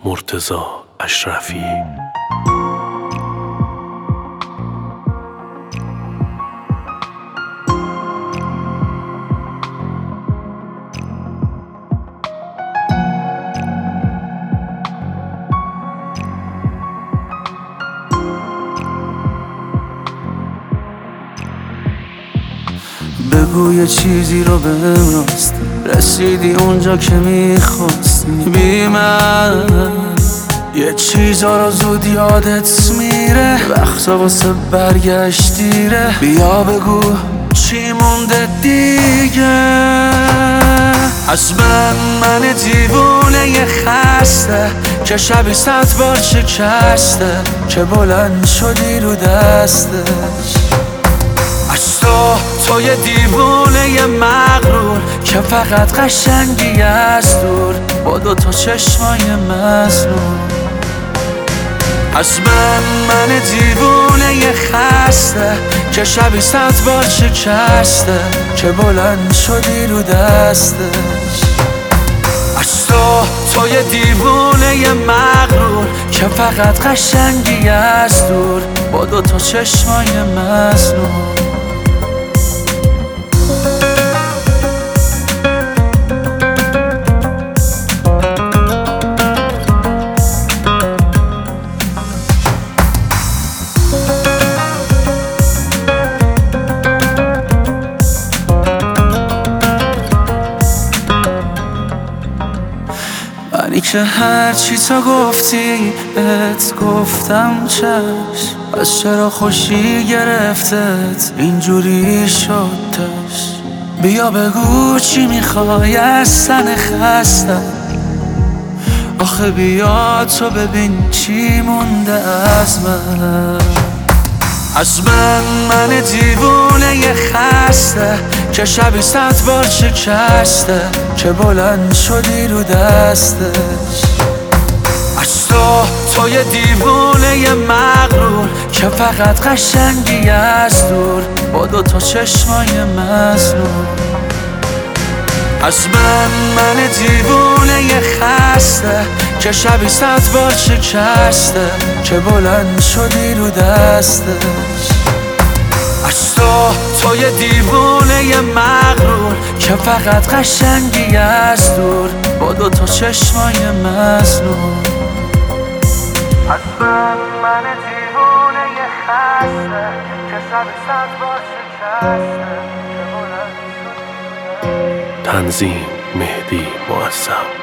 مرتضی اشرفی. بگو یه چیزی رو بهم راست، رسیدی اونجا که میخواستی. بی من یه چیزا رو زود یادت میره، وقتا واسه برگشت دیره. بیا بگو چی مونده دیگه از من دیوونه یه خسته که شبی 100 بار شکسته، که بلند شدی رو دستش. از تو یه دیوونه یه مغرور که فقط قشنگی از دور، با 2 چشمای مظلوم. از من دیوونه یه خسته که شبی 100 بار شکسته، که بلند شدی رو دستش. از تو یه دیوونه یه مغرور که فقط قشنگی از دور، با 2 چشمای مظلوم. منی که هرچی تا گفتی بهت گفتم چشم، از چرا خوشی گرفتت اینجوری شدش. بیا بگو چی میخوای از سن خستم، آخه بیا تو ببین چی مونده از من. از من دیوونه یه خسته که شبی 100 بار شکسته، که بلند شدی رو دستش. از تو یه دیوونه یه مغرور که فقط قشنگی از دور، با 2 چشمای مظلوم. از من دیوونه یه خسته که شبی 100 بار شکسته، که بلند شدی رو دستش. از تو یه دیوونه یه مغرور که فقط قشنگی از دور، با 2 چشمای مظلوم. از من دیوونه یه خسته که شبی 100 بار شکسته، که بلند شدی رو دستش. تنظیم مهدی معظم.